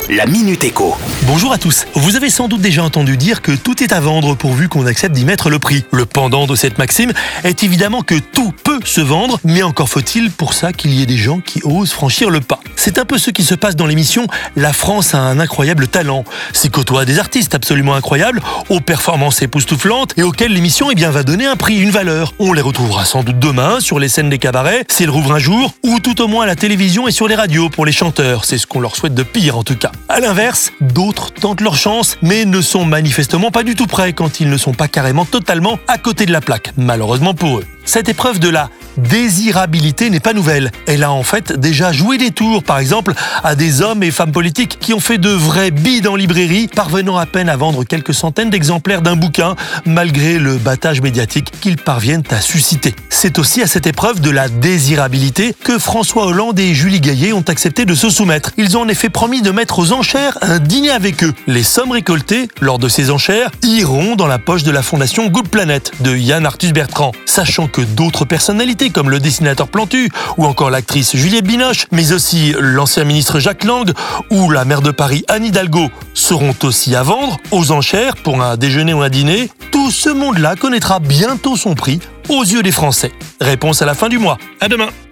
la Minute Éco. Bonjour à tous. Vous avez sans doute déjà entendu dire que tout est à vendre pourvu qu'on accepte d'y mettre le prix. Le pendant de cette maxime est évidemment que tout peut se vendre, mais encore faut-il pour ça qu'il y ait des gens qui osent franchir le pas. C'est un peu ce qui se passe dans l'émission La France a un incroyable talent. S'y côtoient des artistes absolument incroyables, aux performances époustouflantes et auxquels l'émission va donner un prix, une valeur. On les retrouvera sans doute demain sur les scènes des cabarets, s'ils rouvrent un jour, ou tout au moins à la télévision et sur les radios pour les chanteurs. C'est ce qu'on leur souhaite de pire en tout cas. À l'inverse, d'autres tentent leur chance, mais ne sont manifestement pas du tout prêts quand ils ne sont pas carrément totalement à côté de la plaque, malheureusement pour eux. Cette épreuve de la désirabilité n'est pas nouvelle. Elle a en fait déjà joué des tours, par exemple, à des hommes et femmes politiques qui ont fait de vrais bides en librairie, parvenant à peine à vendre quelques centaines d'exemplaires d'un bouquin, malgré le battage médiatique qu'ils parviennent à susciter. C'est aussi à cette épreuve de la désirabilité que François Hollande et Julie Gaillet ont accepté de se soumettre. Ils ont en effet promis de mettre aux enchères un dîner avec eux. Les sommes récoltées lors de ces enchères iront dans la poche de la fondation Good Planet de Yann Arthus Bertrand, sachant que d'autres personnalités comme le dessinateur Plantu ou encore l'actrice Juliette Binoche, mais aussi l'ancien ministre Jacques Lang ou la maire de Paris Anne Hidalgo seront aussi à vendre aux enchères pour un déjeuner ou un dîner. Tout ce monde-là connaîtra bientôt son prix aux yeux des Français. Réponse à la fin du mois. À demain.